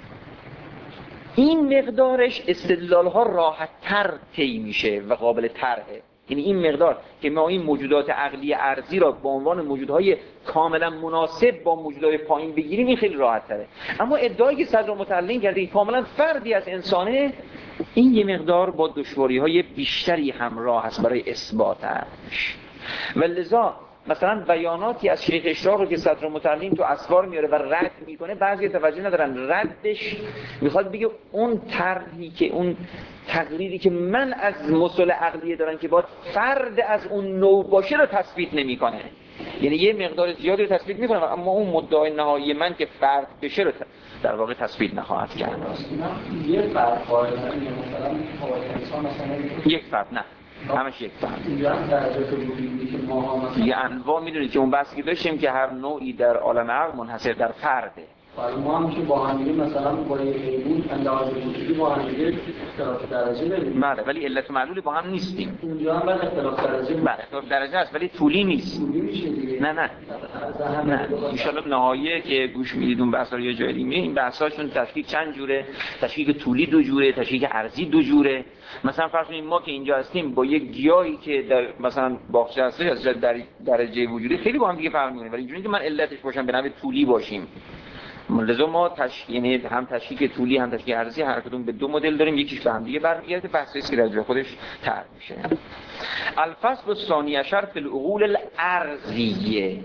این مقدارش استدلال‌ها راحت‌تر طی میشه و قابل طرحه. یعنی این مقدار که ما این موجودات عقلی ارضی را به عنوان موجودهای کاملا مناسب با موجودات پایین بگیریم این خیلی راحت تره. اما ادعایی که صدر متعلم کرده کاملا فردی از انسانه، این یه مقدار با دشواری‌های بیشتری همراه است برای اثباتش. و لذا مثلا بیاناتی از شیخ اشراق رو که صدر متعلم تو اسفار میاره و رد میکنه، بعضی توجه ندارن، ردش میخواد بگه اون طرحی که اون تقریری که من از مسئله عقلیه دارم که باید فرد از اون نوع باشه رو تثبیت نمیکنه. یعنی یه مقدار زیادی رو تثبیت میکنه اما اون مدعای نهایی من که فرد بشه رو در واقع تثبیت نخواهد کرد. یه فرد قائل مثلا انسان مثلا یک فرد نه، همش یک فرد. یه انواع میدونید که اون بحثی که داشتیم که هر نوعی در عالم عقل منحصر در فرده. ما هم که با هم دیگه مثلا با یه حیوان اندازه وجودی با هم دیگه اختلاف درجه داریم. بله، ولی علت و معلول با هم نیستیم. اونجا هم بعد اختلاف درجه. بله، اختلاف درجه است ولی طولی نیست. طولی میشه دیگه. نه نه. نه. ان شاءالله نهاییه که گوش میدید اون بحثا رو یه جایی دیگه، این بحثاشون تشکیک چند جوره، تشکیک طولی دو جوره، تشکیک عرضی دو جوره. مثلا فرض کنید ما که اینجا هستیم با یک گیاهی که در مثلا باغچه هستش از در درجه وجودی خیلی با هم دیگه فرق می‌کنه، ولی اینجوری که من علتش باشم به نحو طولی باشیم. لذا ما تش... یعنی هم تشکیک طولی هم تشکیک عرضی هر کدوم به دو مدل داریم، یکیش به هم دیگه برمیگرده، بحثی است که در جای خودش طرح میشه. الفصل الثانی عشر فی العقول الارضیه.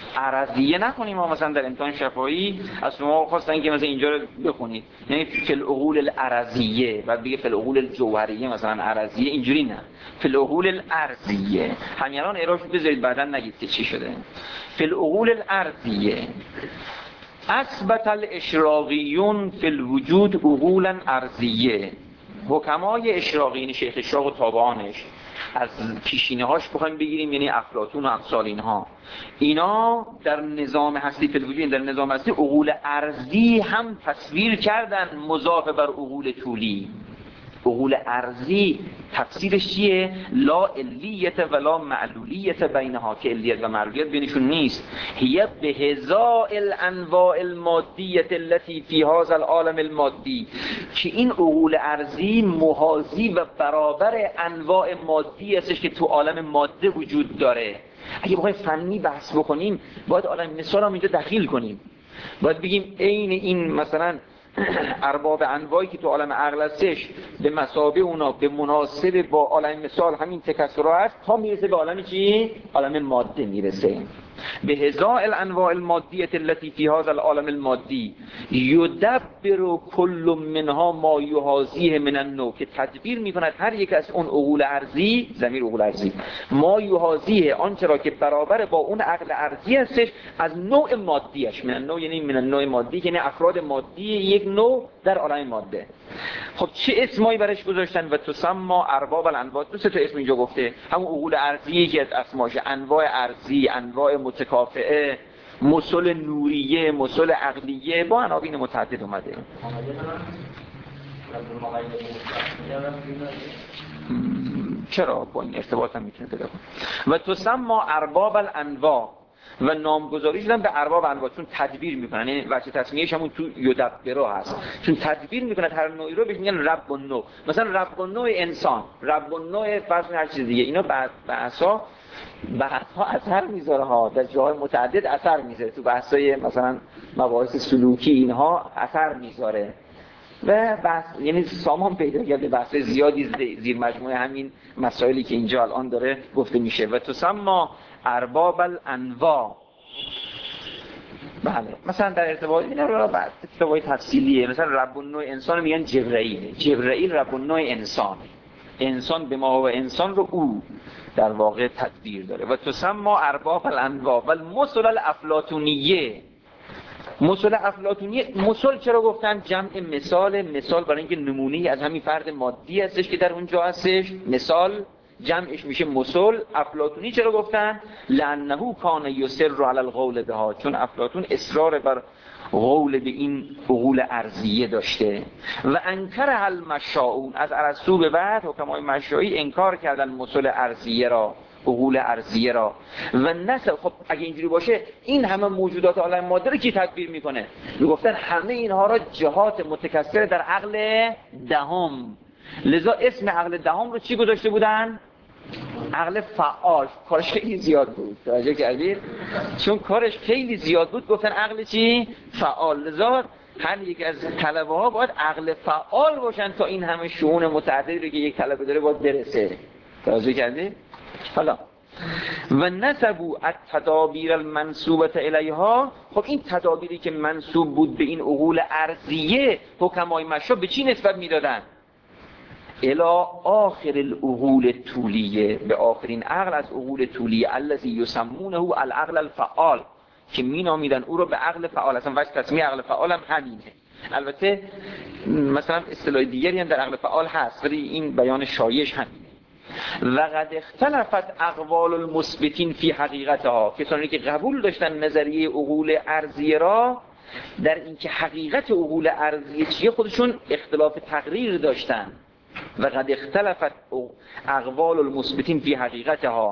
عرضیه نکنیم. ما مثلا در امتحان شفاهی از شما خواستن که مثلا اینجا رو بخونید، یعنی فی العقول العرضیه، بعد بگه فی العقول الجوهریه مثلا عرضیه، اینجوری نه، فی العقول الارضیه. همین الان اعرابش بذارید بعدا نگید که چی شده. فی العقول الارضیه اثبت الاشراقیون فی الوجود عقولا ارضیه. حکمای اشراقی، شیخ اشراق و تابعانش، از پیشینه هاش بخوایم بگیریم، یعنی افلاطون و امثال اینها، اینا در نظام هستی فی الوجود، در نظام هستی عقول ارضی هم تصویر کردن مضاف بر عقول طولی. عقول ارضی تفسیرش چیه؟ لا علیت ولا معلولیت بینها، که علیت و معلولیت بینشون نیست. هی بهزاء الانواع المادیت التي فی هذا العالم المادی، که این عقول ارضی محاذی و برابر انواع مادی هستش که تو عالم ماده وجود داره. اگه بخوایم فنی بحث بکنیم باید عالم مثال هم اینجا دخیل کنیم، باید بگیم عین این مثلا ارباب انواعی که تو عالم عقل هستش به مثابه اونا به مناسب با عالم مثال همین تکثرها هست تا میرسه به عالم چی؟ عالم ماده میرسه. به هزاء الانواع المادیه التي فی هذا العالم المادی یدبر کل منها ما یحاذیه من النوع، که تدبیر میکند هر یک از اون عقول ارضی، ضمیر عقول ارضی، ما یحاذیه، آنچه را که برابر با اون عقل ارضی هستش از نوع مادیش. من النوع یعنی من النوع مادی، یعنی افراد مادی یک نوع در عالم ماده. خب چه اسمایی برش گذاشتن؟ و تسمى ارباب الانواع. دو سه تا اسم اینجا گفته، همون عقول ارضی که از اسماشه، انواع ارضی، انواع متکافئه، مسل نوریه، مسل عقلیه، با عناوین متعدد اومده. چرا با این ارتباط هم میتونه پیدا کنه. و تسمى ارباب الانواع، و نامگذاری شدن به ارباب انواع، چون تدبیر میکنن، یعنی وجه تسمیهش همون تو یدبرا هست، چون تدبیر میکنن هر نوعی رو، بهش میگن رب النوع. مثلا رب النوع انسان، رب النوع فرض هر چیز دیگه. اینا بحثا بحثا اثر میذاره ها، در جاهای متعدد اثر میذاره، تو بحثای مثلا مباحث سلوکی اینها اثر میذاره و بحث، یعنی سامان پیدا کرده بحث زیادی زیر مجموعه همین مسائلی که اینجا الان داره گفته میشه. و تسمى ارباب الانواع. بله مثلا در ارتباط اینا رو بعد ارتباط تفصیلیه، مثلا رب النوع انسان میگن جبرئیل، جبرئیل رب النوع انسان، انسان به ما و انسان رو او در واقع تدبیر داره. و تسمى ارباب الانواع و المثل الافلاطونیه. مثل افلاطونیه، مثل چرا گفتن جمع مثال؟ مثال برای اینکه نمونه‌ای از همین فرد مادی هستش که در اونجا هستش، مثال جمعش میشه مثل. افلاطونی چرا گفتن؟ لانه کان یصر علی القول بها، چون افلاطون اصرار بر قول به این عقول ارضیه داشته. و انکر المشاؤون، از ارسطو به بعد حکمای مشائی انکار کردن مثل ارضیه را، عقول ارضیه را. و نسل، خب اگه اینجوری باشه این همه موجودات عالم ماده رو کی تدبیر میکنه؟ میگفتن همه اینها را جهات متکثر در عقل دهم. لذا اسم عقل دهم رو چی گذاشته بودن؟ عقل فعال. کارش خیلی زیاد بود، توجه کردید؟ چون کارش خیلی زیاد بود گفتن عقل چی؟ فعال. لذا هر یک از طلبه ها باید عقل فعال باشن تا این همه شؤون متعددی رو که یک طلبه داره باید برسه. توجه کردید؟ حالا و نسبوا التدابیر المنسوبه الیها. خب این تدابیری که منسوب بود به این عقول ارضیه، حکمای مشا به چی نسبت میدادن؟ الی آخر العقول طولیه، به آخرین عقل از عقول طولیه، الذی یسمونه العقل الفعال، که مینامیدن او رو به عقل فعال. اصلا وجه تسمیه عقل فعال هم همینه. البته مثلا اصطلاح دیگری هم در عقل فعال هست ولی این بیان شایعش همینه. و قد اختلفت اقوال المثبتین فی حقیقتها، کسانی که قبول داشتن نظریه عقول ارضیه را در اینکه حقیقت عقول ارضیه چیه خودشون اختلاف تقریر داشتن. و قد اختلفت اقوال المثبتین فی حقیقتها.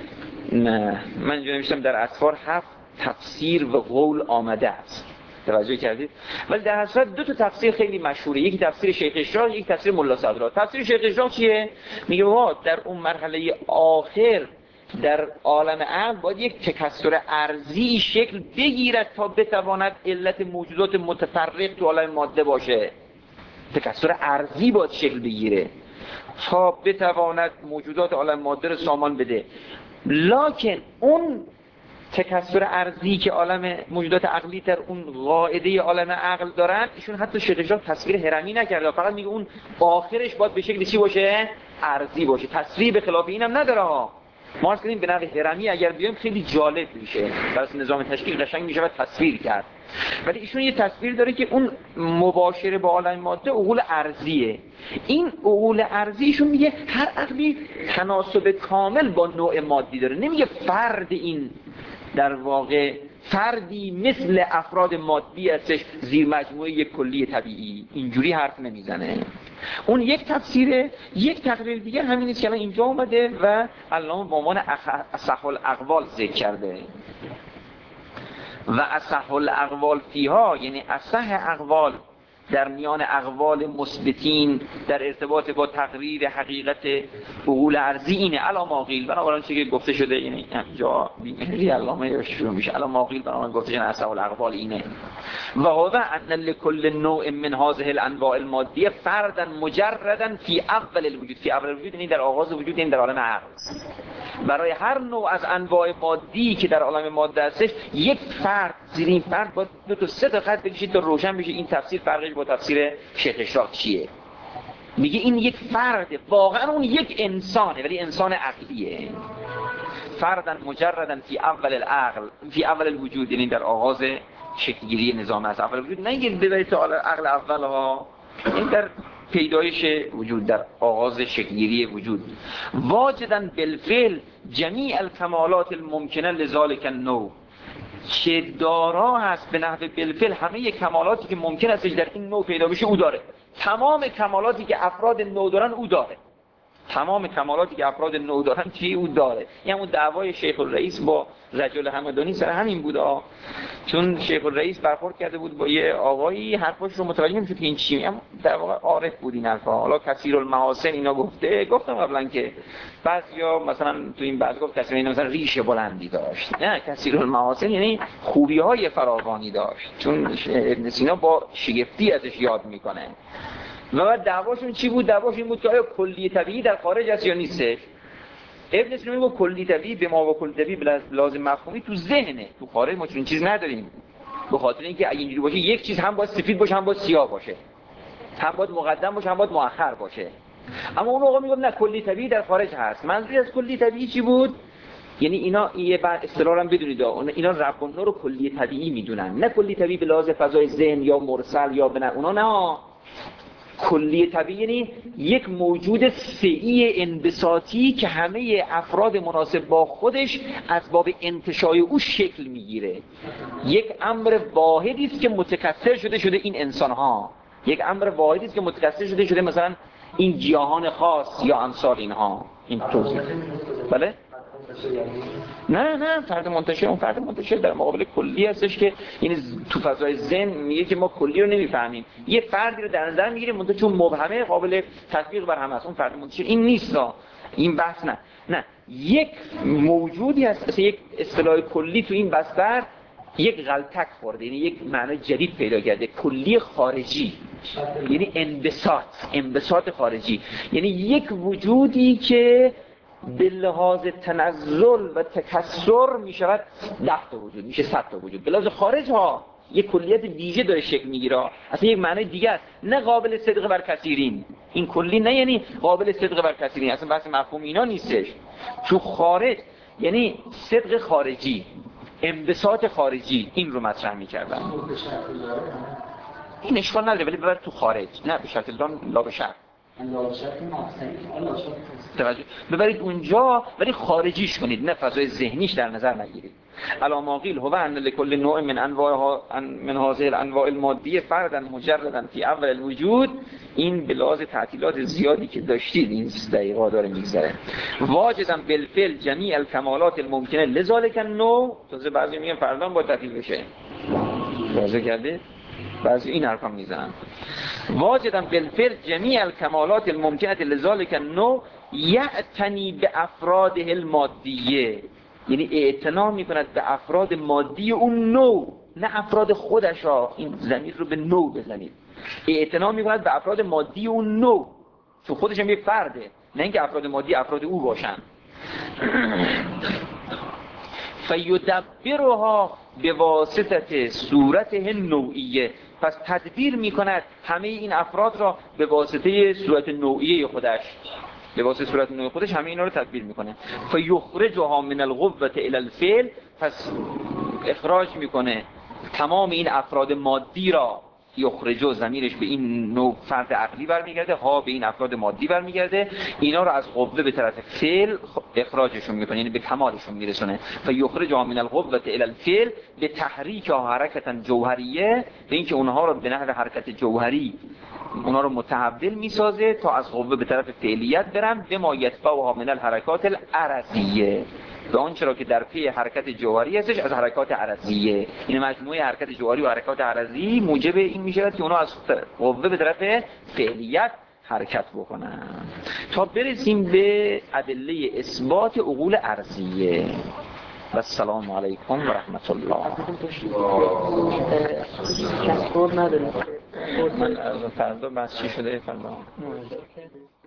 نه من اینجا نوشتم در اسفار هفت تفسیر و قول آمده است، توجه کردید؟ ولی در حقیقت دو تا تفسیر خیلی مشهوره، یکی تفسیر شیخ اشراق، یک تفسیر ملا صدرا. تفسیر شیخ اشراق چیه؟ میگه وا در اون مرحله آخر در عالم عقل باید یک تکثر ارضی شکل بگیرد تا بتواند علت موجودات متفرق تو عالم ماده باشه. تکثر ارضی باید شکل بگیره تا بتواند موجودات عالم ماده رو سامان بده. لکن اون تکثر ارضی که عالم موجودات عقلی در اون قاعده عالم عقل دارن، ایشون حتی شیخ شاه تصویر هرمی نکرده، فقط میگه اون آخرش باید به شکل چی باشه؟ ارضی باشه. تصویر به خلاف اینم نداره ها. ما عرض کردیم به نحو هرمی اگر بیایم خیلی جالب میشه، برای نظام تشکیل قشنگ میشه و تصویر کرد. ولی ایشون یه تصویر داره که اون مباشره با عالم ماده عقول ارضیه. این عقول ارضیشون میگه هر عقلی تناسب کامل با نوع مادی داره، نمیگه فرد این در واقع فردی مثل افراد مادی هستش زیر مجموعه یک کلی طبیعی، اینجوری حرف نمیزنه. اون یک تفسیره. یک تقریر دیگه همین است که الان اینجا اومده و علامه به عنوان اصح الاقوال ذکر کرده و اصح الاقوال فیها، یعنی اصح اقوال در میان اقوال مثبتین در ارتباط با تقریر حقیقت عقول ارضی اینه علا ما قیل، بنابراین چیزی که گفته شده، یعنی اینجا بیمهری علامه شروع میشه علا ما قیل، بنابراین گفته شده اصح الاقوال اینه و هو ان لكل نوع من هذه الانواع المادیه فردا مجردا فی اول الوجود. فی اول الوجود یعنی در آغاز وجود، این در عالم عقل. برای هر نوع از انواع مادی که در عالم ماده هستش یک فرد، زیر این فرد باید دو تا سه تا خط بکشید تا روشن بشه این تفسیر فرقش با تفسیر شیخ اشراق چیه. میگه این یک فرده، واقعا اون یک انسانه ولی انسان عقلیه. فردا مجردا فی اول العقل، فی اول الوجود، یعنی در آغاز شکلگیری نظام از اول وجود. نه یه ببرید تا عقل اول ها، این در پیدایش وجود، در آغاز شکلگیری وجود. واجدن بالفعل جمیع الکمالات الممکنه لذالک النوع، که دارا هست به نحو بالفعل همه کمالاتی که ممکن است در این نوع پیدا بشه او داره. تمام کمالاتی که افراد نوع دارن او داره. تمام کمالاتی که افراد نوع دارن چی او داره. یعنی اون دعوای شیخ الرئیس با رجل همدانی سر همین بود ها. چون شیخ الرئیس برخورد کرده بود با یه آقایی، حرفاش رو متوجه نمیشد که این چی، اما در واقع عارف بود این حرفا. حالا کثیر المحاسن اینا گفته، گفتم قبلا که بعضیا مثلا تو این بعض گفت کثیر اینا مثلا ریش بلندی داشت. نه، کثیر المحاسن یعنی خوبی‌های فراوانی داشت، چون ابن سینا با شگفتی ازش یاد میکنه. و بعد دعواشون چی بود؟ دعواش این بود که آیا کلی طبیعی در خارج است یا نیستش. ابن سینا میگه کلی طبیعی به ما و کلی طبیعی به لازم مفهومی تو ذهنه، تو خارج ما چنین چیز نداریم. به خاطر اینکه اگه اینجوری باشه یک چیز هم باید سفید باشه هم باید سیاه باشه، هم باید مقدم باشه هم باید مؤخر باشه. اما اون آقا میگه نه، کلی طبیعی در خارج هست. منظوری از کلی طبیعی چی بود؟ یعنی اینا یه بعد اصطلاحاً هم بدونید اینا رب رو کلی طبیعی میدونن، نه کلی طبیعی به لحاظ فضای ذهن یا مرسل یا بنا اونا. نه، کلی طبیعی یعنی یک موجود سعی انبساطی که همه افراد مناسب با خودش از باب انتشای او شکل میگیره. یک امر واحدی است که متکثر شده شده این انسان ها، یک امر واحدی است که متکثر شده شده مثلا این گیاهان خاص یا امثال اینها. این توضیح. بله؟ نه نه، فرد منتشر اون فرد منتشر در مقابل کلی هستش که یعنی تو فضای ذهن میگه که ما کلی رو نمیفهمیم، یه فردی رو در نظر میگیریم منتها چون مبهمه قابل تطبیق بر همه است، اون فرد منتشر این نیست. این بحث نه نه یک موجودی هست، اصلا یک اصطلاح کلی تو این بستر یک غلطک خورده، یعنی یک معنی جدید پیدا کرده. کلی خارجی یعنی انبساط، انبساط خارجی یعنی یک وجودی که به لحاظ تنزل و تکثر می شود ده تا وجود، میشه صد تا وجود. به لحاظ خارج ها یک کلیت ویژه داره شکل میگیره، اصلا یک معنی دیگه است، نه قابل صدق بر کثیرین. این کلی نه یعنی قابل صدق بر کثیرین، اصلا بحث مفهوم اینا نیستش. چون خارج یعنی صدق خارجی، انبساط خارجی، این رو مطرح میکردن. این اشکال نداره ولی ببر تو خارج، نه به شرط دان لا به شرط توجه ببرید اونجا ولی خارجیش کنید، نه فضای ذهنیش در نظر نگیرید. الا ما قیل هو ان لكل نوع من انواع من هذه الانواع المادیه فردا مجردا فی اول الوجود. این به لحاظ تعطیلات زیادی که داشتید این دقیقا داره میگذره. واجدا بالفعل جمیع الکمالات الممکنه لذالک النوع. تازه بعضی میگن فردا با تعطیل بشه، واضح کرده؟ بعضی این حرفا میزنن. واجدا بالفعل جمیع الکمالات الممکنه لذالک النوع یعتنی به افراده المادیه، یعنی اعتنا میکند به افراد مادی اون نوع، نه افراد خودش ها. این ضمیر رو به نوع بزنید. اعتنا میکند به افراد مادی اون نوع، چون خودش هم یک فرده، نه اینکه افراد مادی افراد او باشن. ف فیدبرها به واسطه صورته نوعیه، پس تدبیر میکند همه این افراد را به واسطه صورت نوعیه خودش، به واسطه صورت نوعی خودش همه اینا رو تدبیر میکنه. فیخرجها من القوة الى الفعل، پس اخراج میکنه تمام این افراد مادی را. یخرجو ضمیرش به این نوع فرد عقلی برمیگرده، ها به این افراد مادی برمیگرده، اینا رو از قوه به طرف فعل اخراجشون میکنه، یعنی به کمالشون میرسونه. فیخرجها من القوة الى الفعل به تحریک حرکتا جوهریه، به اینکه اونها رو به نحو حرکت جوهری اونا رو متحول میسازه تا از قوه به طرف فعلیت برن. به ما یتبعها من الحرکات العرضیه، به آن چرا که در پی حرکت جوهری هستش از حرکات عرضیه. این مجموعه حرکت جوهری و حرکات عرضی موجب این میشه که اونا از قوه به طرف فعلیت حرکت بکنن، تا برسیم به ادله اثبات عقول عرضیه. و السلام علیکم و رحمت الله. کسب نداره. من فردا بس چی شده فردا